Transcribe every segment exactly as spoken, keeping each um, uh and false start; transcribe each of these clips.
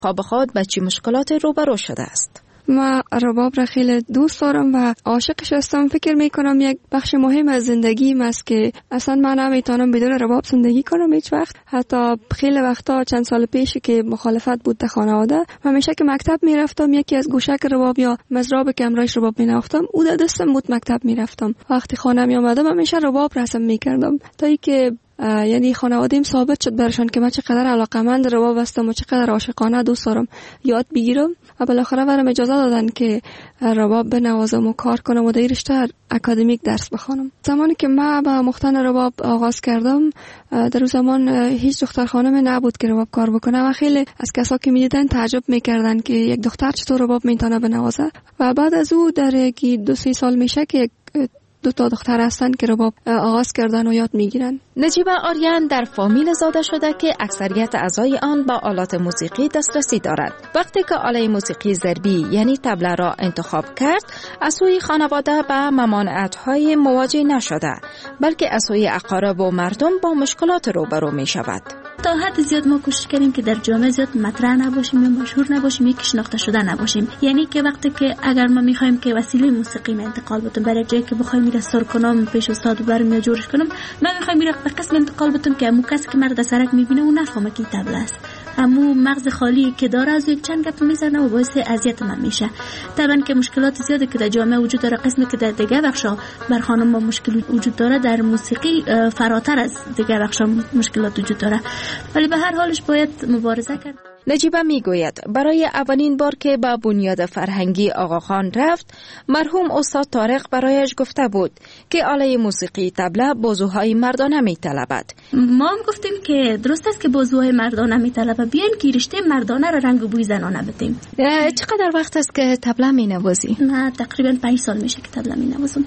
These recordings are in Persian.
خواب خود با چه مشکلات روبرو شده است؟ من رباب را خیلی دوست دارم و عاشقش هستم. فکر میکنم یک بخش مهم از زندگیم است که اصلا من نمیتونم بدون رباب زندگی کنم هیچ وقت. حتی خیلی وقتا چند سال پیش که مخالفت بود در خانواده، همیشه که مکتب میرفتم یکی از گوشک رباب یا مزراب که امرایش رباب مینواختم او در دستم بود، مکتب میرفتم. وقتی خانه می آمدم همیشه رباب رسم میکردم تا اینکه یعنی خانواده‌ام ثابت شد برشان که من چقدر علاقه‌مند رباب هستم و چقدر عاشقانه دوست دارم یاد بگیرم و بالاخره برام اجازه دادن که رباب بنوازم و کار کنم و در رشته اکادمیک درس بخوانم. زمانی که من با مختن رباب آغاز کردم، در اون زمان هیچ دختر خانم نبود که رباب کار بکنه و خیلی از کسا که میدیدن تعجب میکردن که یک دختر چطور رباب میتونه بنوازه. و بعد از او در کی دو سه سال میشه که دو تا دختر هستن که رباب آغاز کردن و یاد میگیرن. نجیبه آریان در فامیل زاده شده که اکثریت اعضای آن با آلات موسیقی دسترسی دارد. وقتی که آله موسیقی ضربی یعنی طبله را انتخاب کرد، از سوی خانواده با ممانعت‌های مواجه نشده، بلکه از سوی اقارب و مردم با مشکلات روبرو می شود. تا حد زیاد ما کوشش کردیم که در جامعه زیاد مطرح نباشیم یا مشهور نباشیم یا شناخته شده نباشیم. یعنی که وقتی که اگر ما می‌خوایم که وسیله موسیقی ما انتقال بدیم برای جایی که بخوایم میره سر کنم پیش استاد برم یا جورش کنم، من می‌خوایم میره به قسم انتقال بدم که همون کسی که مرد سرک می‌بینه اون نفهمه که طبله است. همون مغز خالی که داره از یک چند گپ میزنه و باعث اذیت من میشه. طبعا که مشکلات زیاده که در جامعه وجود داره، قسمی که در دیگه بخشا بر خانم ما مشکل وجود داره، در موسیقی فراتر از دیگه بخشا مشکلات وجود داره، ولی به هر حالش باید مبارزه کرد. نجیبه میگوید برای اولین بار که با بنیاد فرهنگی آقاخان رفت، مرحوم استاد طارق برایش گفته بود که آله موسیقی طبله بازوهای مردانه میطلبد. ما هم گفتیم که درست است که بازوهای مردانه میطلبه، بیاین که رشته مردانه را رنگ و بوی زنانه بدیم. چقدر وقت است که طبله مینوازی؟ من تقریبا پنج سال میشه که طبله مینوازم.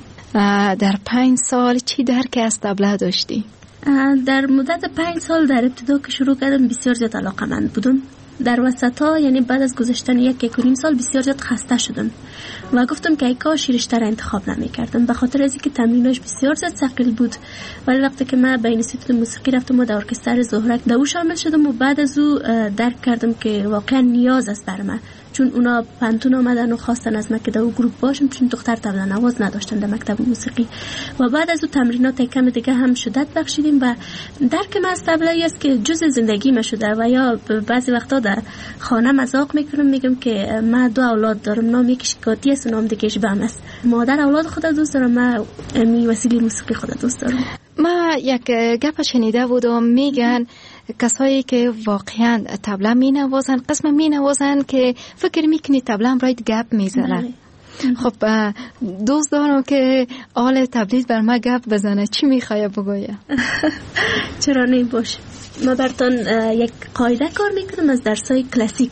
در پنج سال چی درک از طبله داشتی؟ در مدت پنج سال در ابتدا که شروع کردم بسیار زیاد علاقه‌مند بودم. در وسطا یعنی بعد از گذشتن یک یک و نیم سال بسیار زیاد خسته شدم و گفتم که ای کاش رشته را انتخاب نمی‌کردم، به خاطر از اینکه تمرینش بسیار زیاد ثقیل بود. ولی وقتی که من به اینستیتوت موسیقی رفتم و در ارکستر زهرک در او شامل شدم و بعد از او درک کردم که واقعا نیاز است بر من، چون اونا پنتون آمدن و خواستن از من که در اون گروه باشم، چون دختر طبله نواز نداشتن در مکتب موسیقی. و بعد از اون تمرینات کم دیگه هم شدت بخشیدیم و درک من از طبله است که جزء زندگی من شده. و یا بعضی وقتا در خانه مذاق میکنم، میگم که من دو اولاد دارم، نام یکیش گاتی است و نام دیگه‌اش بم است. مادر اولاد خود دوست دارم، من می وسیله موسیقی خود دوست دارم. ما یک گپ شنیده بودم میگن کسایی که واقعا طبله می نوازن قسم می نوازن که فکر میکنی طبله هم راید گپ میزنن. خب دوست دارم که آل تبلیغ بر ما گپ بزنه، چی میخوای بگویه؟ چرا نمی باشه. ما براتون یک قاعده کار میکنم از درسای کلاسیک.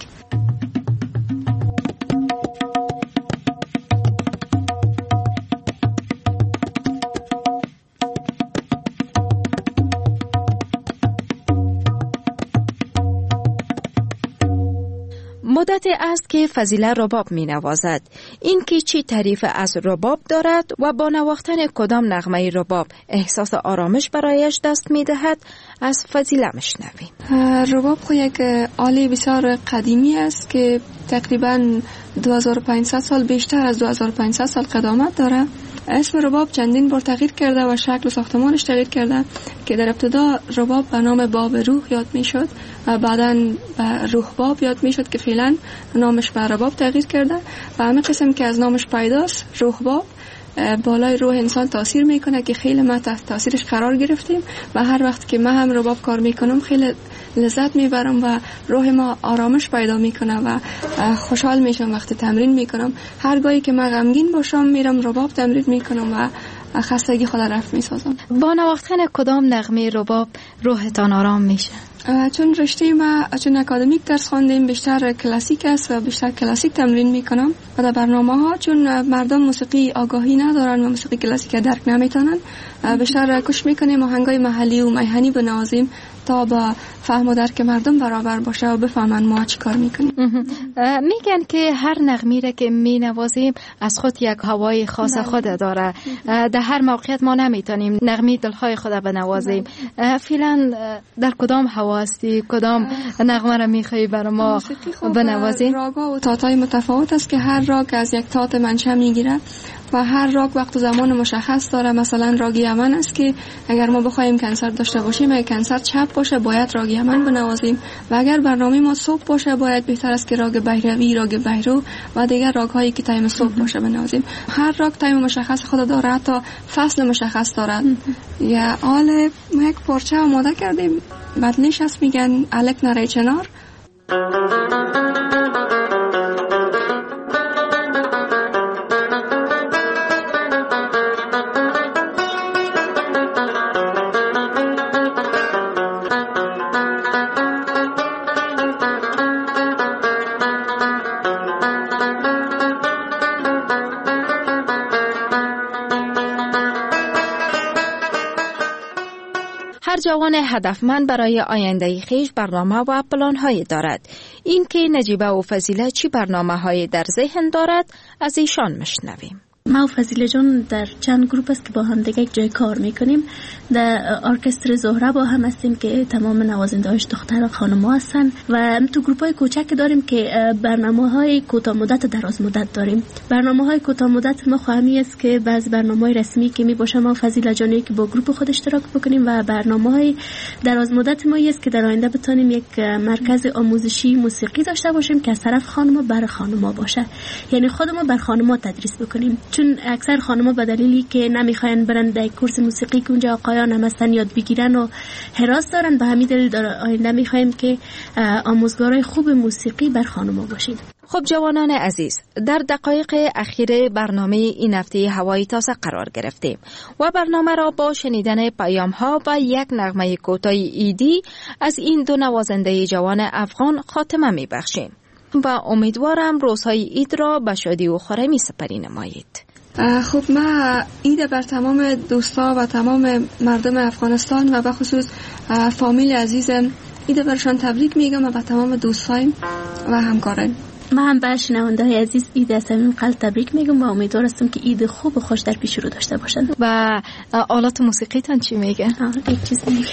مدت است که فضیله رباب می نوازد. این که چی تعریف از رباب دارد و با نواختن کدام نغمه رباب احساس آرامش برایش دست می دهد، از فضیله مشنویم. رباب خو یک آله بسیار قدیمی است که تقریبا دو هزار و پانصد سال، بیشتر از دو هزار و پانصد سال قدامت داره. اسم رباب چندین بار تغییر کرده و شکل و ساختمانش تغییر کرده که در ابتدا رباب به نام باب روح یاد می شد و بعداً به روح باب یاد می شد که فعلا نامش به رباب تغییر کرده و همه قسم که از نامش پیداست روح باب بالای روح انسان تاثیر میکنه که خیلی ما تحت تاثیرش قرار گرفتیم و هر وقت که من هم رباب کار میکنم خیلی لذت میبرم و روح ما آرامش پیدا میکنه و خوشحال میشم وقتی تمرین میکنم. هر گاهی که من غمگین باشم میرم رباب تمرین میکنم و خستگی خود رفت میسازم. با نواختن کدام نغمه رباب روحتان آرام میشه؟ چون رشته ما چون اکادمیک درس خواندیم بیشتر کلاسیک است و بیشتر کلاسیک تمرین میکنم و در برنامه ها چون مردم موسیقی آگاهی ندارن و موسیقی کلاسیک درک نمیتونن بیشتر کوشش میکنیم آهنگای محلی و میهنی بنوازیم تا با فهم و درک مردم برابر باشه و بفهمن ما چی کار میکنیم. میگن که هر نغمه را که مینوازیم از خود یک هوای خاص خود داره. در هر موقعیت ما نمیتونیم نغمه دلهای خود بنوازیم. فعلا در کدام هوا هستی؟ کدام نغمه را میخوایی برای ما بنوازیم؟ راگا و تاتای متفاوت است که هر راگ از یک تات منشأ میگیره و هر راگ وقت و زمان مشخص داره. مثلا راگ یمن است که اگر ما بخوایم کنسرت داشته باشیم، اگر کنسرت شب باشه باید راگ یمن بنوازیم و اگر برنامه ما صبح باشه باید بهتر است که راگ بهروی، راگ بهرو و دیگر راگ هایی که تایم صبح باشه بنوازیم. هر راگ تایم مشخص خود داره، حتی فصل مشخص داره. یا آل ما یک پارچه آماده کردیم، بدلش هست میگن الک نره چنار. هر جوان هدفمند برای آینده خویش برنامه و پلان‌هایی دارد. این که نجیبه و فضیله چی برنامه‌هایی در ذهن دارد از ایشان میشنویم. ما و فضیله جان در چند گروپ است که با هم دیگه یک جای کار میکنیم. در ارکستر زهره با هم هستیم که تمام نوازنده‌هاش دختر و خانم‌ها هستن و تو گروپ‌های کوچک داریم که برنامه‌های کوتاه مدت و دراز مدت داریم. برنامه‌های کوتاه مدت ما خواهمی است که بعض برنامه‌های رسمی که می باشه ما و فضیله جانی که با گروپ خود اشتراک بکنیم و برنامه‌های دراز مدت ما است که در آینده بتونیم یک مرکز آموزشی موسیقی داشته باشیم که از طرف خانم‌ها برای خانم‌ها باشه. یعنی خودمون بر خانم‌ها تدریس بکنیم، چون اکثر خانم‌ها به دلیلی که نمیخواین برن در کورس موسیقی که اونجا آقایان هم هستن یاد بگیرن و حراس دارن، به همین دلیل در آینده میخوایم که آموزگارای خوب موسیقی بر خانم‌ها باشید. خب جوانان عزیز، در دقایق اخیر برنامه این هفته هوای تازه قرار گرفتیم و برنامه را با شنیدن پیام‌ها و یک نغمه کوتاه ایدی از این دو نوازنده جوان افغان خاتمه میبخشیم و امیدوارم روزهای عید را به شادی و خرمی سپری نمایید. خب ما عید بر تمام دوستا و تمام مردم افغانستان و به خصوص فامیل عزیزم عید برشان تبریک میگم و به تمام دوستایم و همکاران. ما هم به شنونده‌های عزیز عید از صمیم قلب تبریک میگم و امیدوار هستم که عید خوب و خوش در پیش رو داشته باشن. و آلات موسیقیتان چی میگه؟ یک چیز میگه.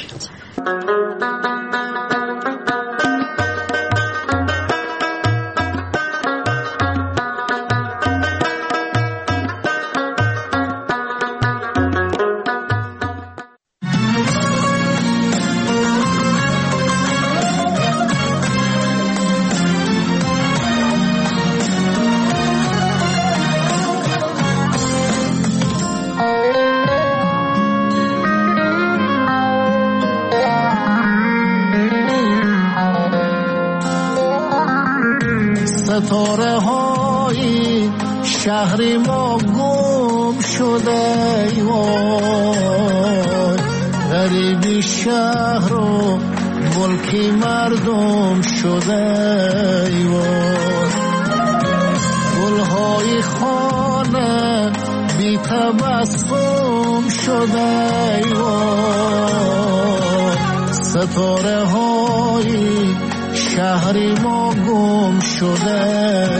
ستاره های شهر ما گم شده وای، غریبی شهر و ملکی مردم شده وای، گلهای خانه بی تبسم شده وای، ستاره های شهری ما گم شده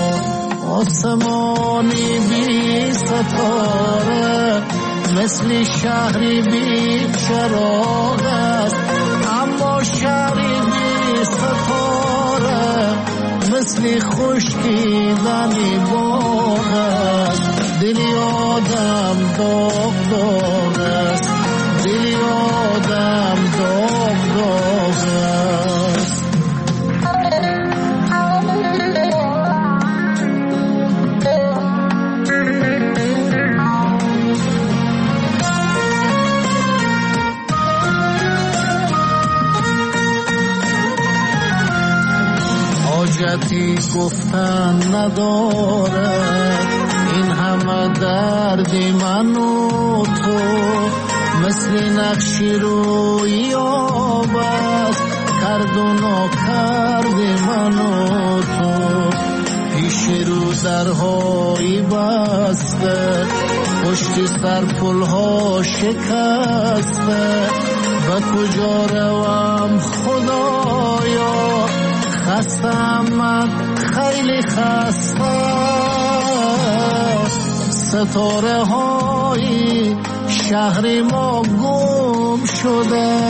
آسمانی بی ستاره مثل شهری بی چراغ است، اما شهری بی ستاره مثل خشکیدنی باغ است. دلی آدم داغ داغ است، دلی آدم داغ داغ است. حاجتی گفتن ندارد این همه دردی من و تو، مثل نقشی روی آب است کرد و ناکرد من و تو. پیش رو درهایی بسته، پشت سر پلها شکسته، به کجا روم خدایا، خستم من خیلی خسته. ستاره های شهر ما گم شده،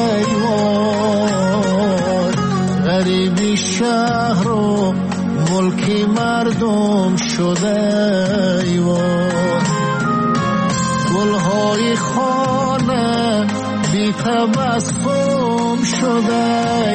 وای غریبی شهر و ملک مردم شده. وای گلهای خانه بی تبسم شده.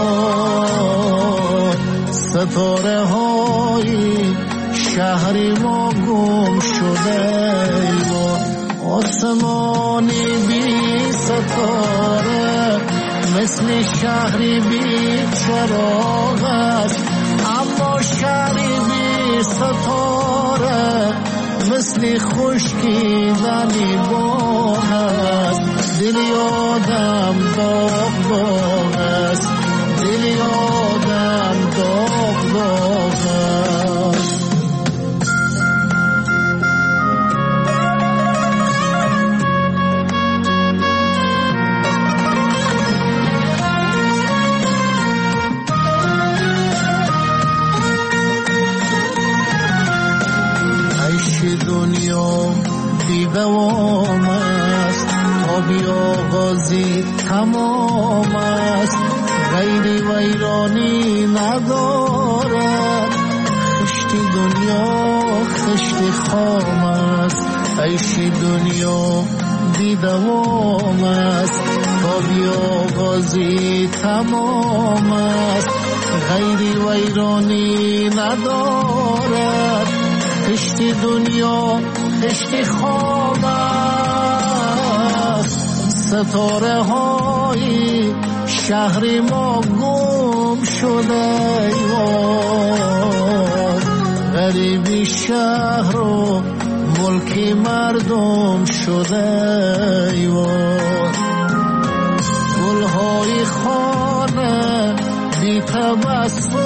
وای ستاره های شهر ما گم شده. وای آسمانی بی ستاره مثل شهری بی چراغ است، اما شهری بی ستاره مثل خشکیدنی باغ است. دل آدم داغ داغ است، دل آدم داغ داغ است. دنیا بی دوام است، تا بی آغازی تمام است. غیری ویرانی ندارد، خشتی دنیا خشتی خام است. عیش دنیا بی دوام است، تا بی آغازی تمام است. غیری ویرانی ندارد، خشتی دنیا خشتی خواب است. ستاره های شهر ما گم شده. وای غریبی شهر و ملک مردم شده. وای گلهای خانه بی تبسم